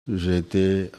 J'étais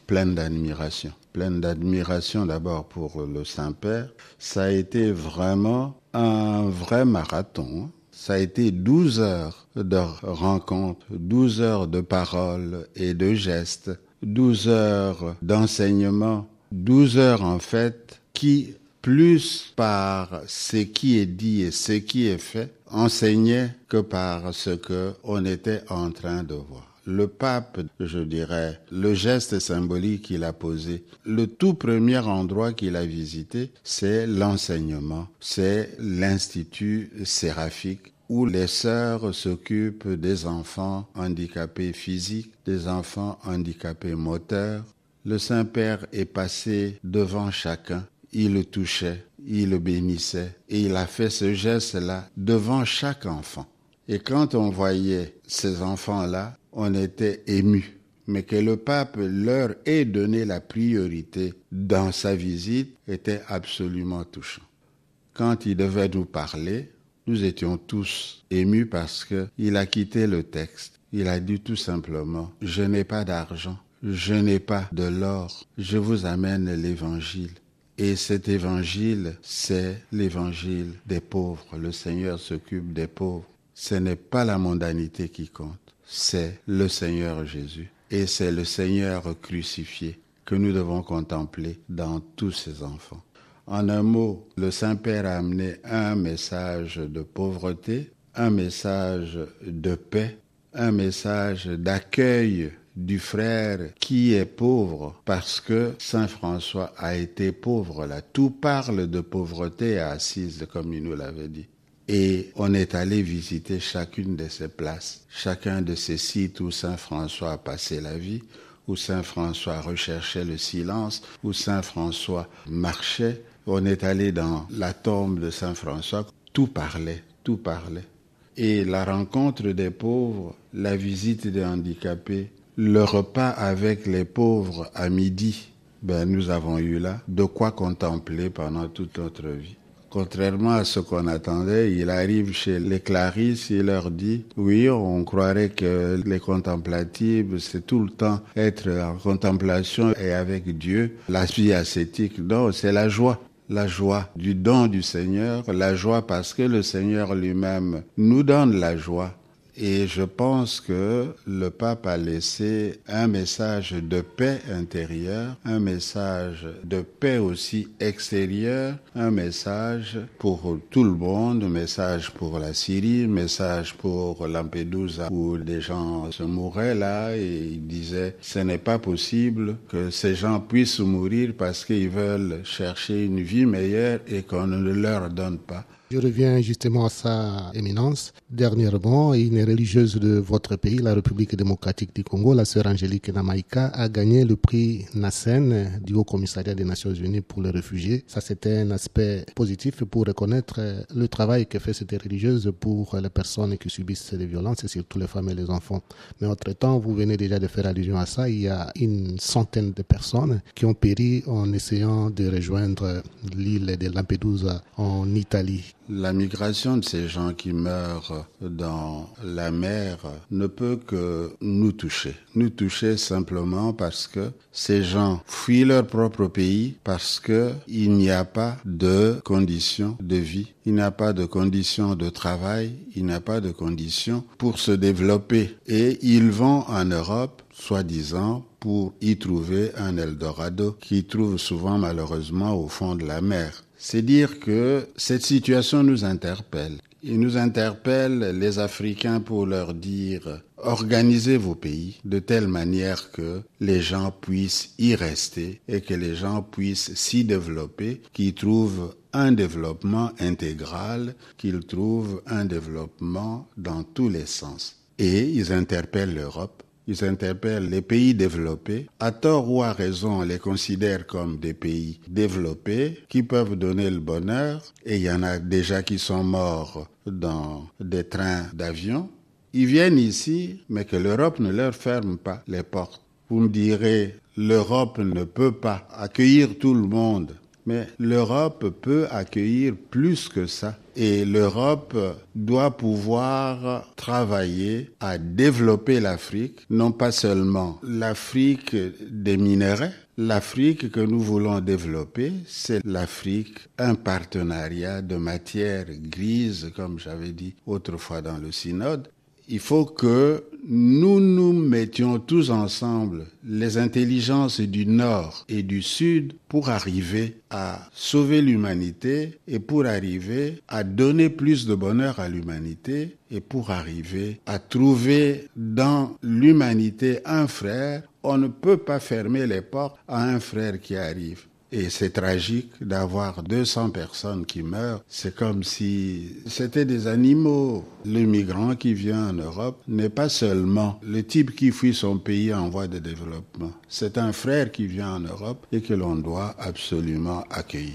plein d'admiration d'abord pour le Saint-Père. Ça a été vraiment un vrai marathon. Ça a été 12 heures de rencontres, 12 heures de paroles et de gestes, 12 heures d'enseignement, 12 heures en fait qui, plus par ce qui est dit et ce qui est fait, enseignaient que par ce que on était en train de voir. Le pape, je dirais, le geste symbolique qu'il a posé, le tout premier endroit qu'il a visité, c'est l'enseignement, c'est l'Institut séraphique où les sœurs s'occupent des enfants handicapés physiques, des enfants handicapés moteurs. Le Saint-Père est passé devant chacun, il le touchait, il le bénissait et il a fait ce geste-là devant chaque enfant. Et quand on voyait ces enfants-là, on était ému. Mais que le pape leur ait donné la priorité dans sa visite était absolument touchant. Quand il devait nous parler, nous étions tous émus parce qu'il a quitté le texte. Il a dit tout simplement, « Je n'ai pas d'argent, je n'ai pas de l'or, je vous amène l'évangile. » Et cet évangile, c'est l'évangile des pauvres. Le Seigneur s'occupe des pauvres. Ce n'est pas la mondanité qui compte, c'est le Seigneur Jésus. Et c'est le Seigneur crucifié que nous devons contempler dans tous ses enfants. En un mot, le Saint-Père a amené un message de pauvreté, un message de paix, un message d'accueil du frère qui est pauvre parce que Saint François a été pauvre là. Tout parle de pauvreté à Assise, comme il nous l'avait dit. Et on est allé visiter chacune de ces places, chacun de ces sites où Saint François a passé la vie, où Saint François recherchait le silence, où Saint François marchait. On est allé dans la tombe de Saint François, tout parlait, tout parlait. Et la rencontre des pauvres, la visite des handicapés, le repas avec les pauvres à midi, nous avons eu là de quoi contempler pendant toute notre vie. Contrairement à ce qu'on attendait, il arrive chez les Clarisses, il leur dit, oui, on croirait que les contemplatives, c'est tout le temps être en contemplation et avec Dieu, la vie ascétique. Non, c'est la joie du don du Seigneur, la joie parce que le Seigneur lui-même nous donne la joie. Et je pense que le pape a laissé un message de paix intérieure, un message de paix aussi extérieure, un message pour tout le monde, un message pour la Syrie, un message pour Lampedusa où des gens se mouraient là et il disait ce n'est pas possible que ces gens puissent mourir parce qu'ils veulent chercher une vie meilleure et qu'on ne leur donne pas. Je reviens justement à sa éminence. Dernièrement, une religieuse de votre pays, la République démocratique du Congo, la sœur Angélique Namaïka, a gagné le prix Nassen du Haut Commissariat des Nations Unies pour les réfugiés. Ça, c'était un aspect positif pour reconnaître le travail que fait cette religieuse pour les personnes qui subissent les violences et surtout les femmes et les enfants. Mais entre-temps, vous venez déjà de faire allusion à ça, il y a une centaine de personnes qui ont péri en essayant de rejoindre l'île de Lampedusa en Italie. La migration de ces gens qui meurent dans la mer ne peut que nous toucher. Nous toucher simplement parce que ces gens fuient leur propre pays, parce que il n'y a pas de conditions de vie, il n'y a pas de conditions de travail, il n'y a pas de conditions pour se développer. Et ils vont en Europe, soi-disant, pour y trouver un Eldorado qu'ils trouvent souvent malheureusement au fond de la mer. C'est dire que cette situation nous interpelle. Il nous interpelle, les Africains, pour leur dire « Organisez vos pays de telle manière que les gens puissent y rester et que les gens puissent s'y développer, qu'ils trouvent un développement intégral, qu'ils trouvent un développement dans tous les sens. » Et ils interpellent l'Europe. Ils interpellent les pays développés. À tort ou à raison, on les considère comme des pays développés qui peuvent donner le bonheur. Et il y en a déjà qui sont morts dans des trains d'avion. Ils viennent ici, mais que l'Europe ne leur ferme pas les portes. Vous me direz, l'Europe ne peut pas accueillir tout le monde. Mais l'Europe peut accueillir plus que ça. Et l'Europe doit pouvoir travailler à développer l'Afrique, non pas seulement l'Afrique des minerais. L'Afrique que nous voulons développer, c'est l'Afrique, un partenariat de matières grises, comme j'avais dit autrefois dans le synode. Il faut que nous nous mettions tous ensemble, les intelligences du Nord et du Sud, pour arriver à sauver l'humanité et pour arriver à donner plus de bonheur à l'humanité et pour arriver à trouver dans l'humanité un frère. On ne peut pas fermer les portes à un frère qui arrive. Et c'est tragique d'avoir 200 personnes qui meurent. C'est comme si c'était des animaux. Le migrant qui vient en Europe n'est pas seulement le type qui fuit son pays en voie de développement. C'est un frère qui vient en Europe et que l'on doit absolument accueillir.